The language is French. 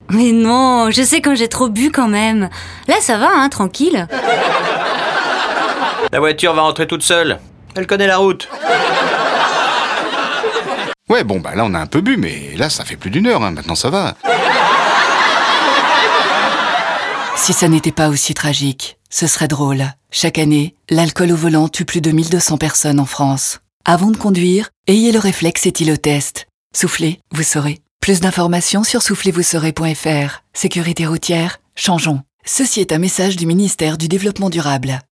Mais non, je sais quand j'ai trop bu quand même. Là ça va, hein, tranquille. La voiture va rentrer toute seule. Elle connaît la route. Ouais, bon, bah là, on a un peu bu, mais là, ça fait plus d'1 heure, hein. Maintenant, ça va. Si ça n'était pas aussi tragique, ce serait drôle. Chaque année, l'alcool au volant tue plus de 1200 personnes en France. Avant de conduire, ayez le réflexe éthylotest. Soufflez, vous saurez. Plus d'informations sur soufflezvousaurez.fr. Sécurité routière, changeons. Ceci est un message du ministère du Développement durable.